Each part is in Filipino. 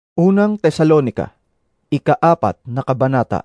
Unang Tesalonika, ika-4 na kabanata.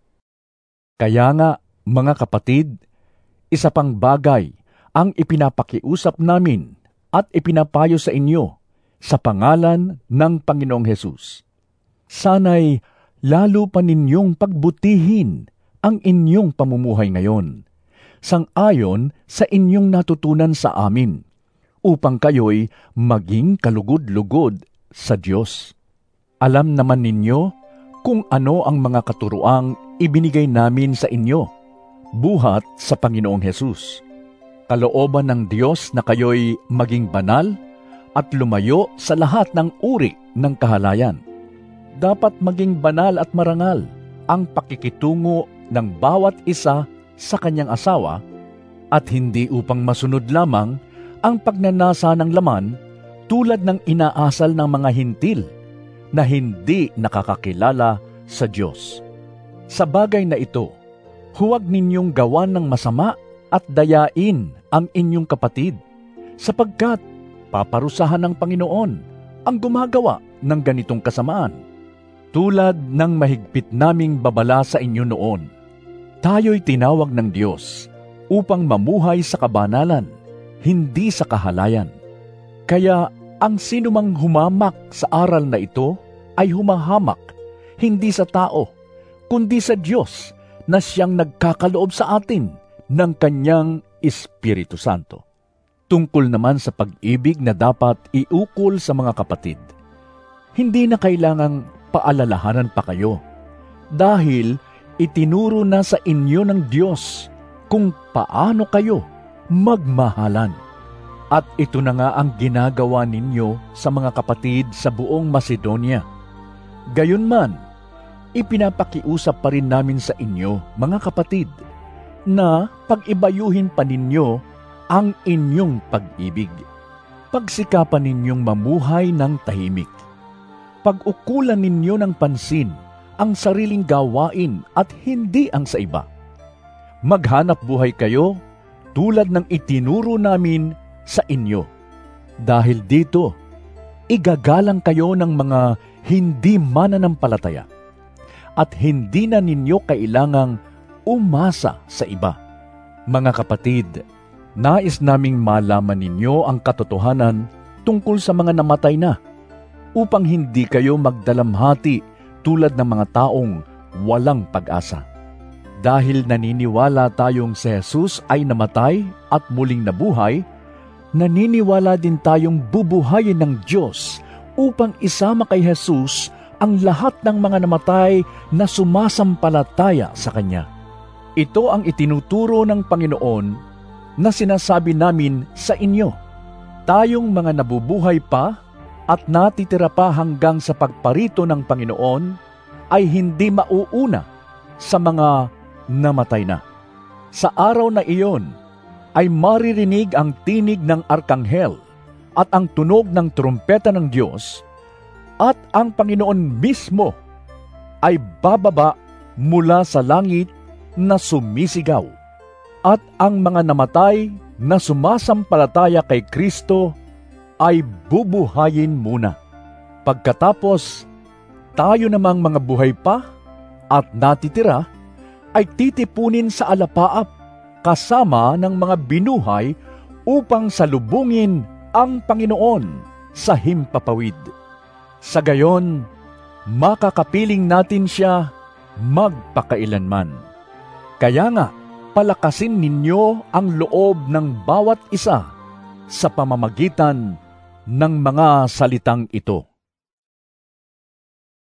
Kaya nga, mga kapatid, isa pang bagay ang ipinapakiusap namin at ipinapayo sa inyo sa pangalan ng Panginoong Hesus. Sana'y lalo pa ninyong pagbutihin ang inyong pamumuhay ngayon, sang-ayon sa inyong natutunan sa amin, upang kayo'y maging kalugod-lugod sa Diyos. Alam naman ninyo kung ano ang mga katuroang ibinigay namin sa inyo, buhat sa Panginoong Hesus. Kalooban ng Diyos na kayo'y maging banal at lumayo sa lahat ng uri ng kahalayan. Dapat maging banal at marangal ang pakikitungo ng bawat isa sa kanyang asawa, at hindi upang masunod lamang ang pagnanasa ng laman tulad ng inaasal ng mga hintil na hindi nakakakilala sa Diyos. Sa bagay na ito, huwag ninyong gawan ng masama at dayain ang inyong kapatid, sapagkat paparusahan ng Panginoon ang gumagawa ng ganitong kasamaan. Tulad ng mahigpit naming babala sa inyo noon, tayo'y tinawag ng Diyos upang mamuhay sa kabanalan, hindi sa kahalayan. Kaya ang sinumang humamak sa aral na ito ay humahamak hindi sa tao, kundi sa Diyos na siyang nagkakaloob sa atin ng kanyang Espiritu Santo. Tungkol naman sa pag-ibig na dapat iukol sa mga kapatid, hindi na kailangang paalalahanan pa kayo, dahil itinuro na sa inyo ng Diyos kung paano kayo magmahalan. At ito na nga ang ginagawa ninyo sa mga kapatid sa buong Macedonia. Gayunman, ipinapakiusap pa rin namin sa inyo, mga kapatid, na pag-ibayuhin pa ninyo ang inyong pag-ibig. Pagsikapan ninyong mamuhay ng tahimik. Pag-ukulan ninyo ng pansin ang sariling gawain at hindi ang sa iba. Maghanap buhay kayo tulad ng itinuro namin sa inyo. Dahil dito, igagalang kayo ng mga hindi mananampalataya at hindi na ninyo kailangang umasa sa iba. Mga kapatid, nais naming malaman ninyo ang katotohanan tungkol sa mga namatay na, upang hindi kayo magdalamhati tulad ng mga taong walang pag-asa. Dahil naniniwala tayong si Jesus ay namatay at muling nabuhay, naniniwala din tayong bubuhayin ng Diyos upang isama kay Jesus ang lahat ng mga namatay na sumasampalataya sa Kanya. Ito ang itinuturo ng Panginoon na sinasabi namin sa inyo. Tayong mga nabubuhay pa at natitira pa hanggang sa pagparito ng Panginoon ay hindi mauuna sa mga namatay na. Sa araw na iyon ay maririnig ang tinig ng arkanghel at ang tunog ng trumpeta ng Diyos, at ang Panginoon mismo ay bababa mula sa langit na sumisigaw, at ang mga namatay na sumasampalataya kay Kristo ay bubuhayin muna. Pagkatapos, tayo namang mga buhay pa at natitira ay titipunin sa alapaap kasama ng mga binuhay upang salubungin ang Panginoon sa himpapawid. Sa gayon, makakapiling natin siya magpakailanman. Kaya nga, palakasin ninyo ang loob ng bawat isa sa pamamagitan ng mga salitang ito.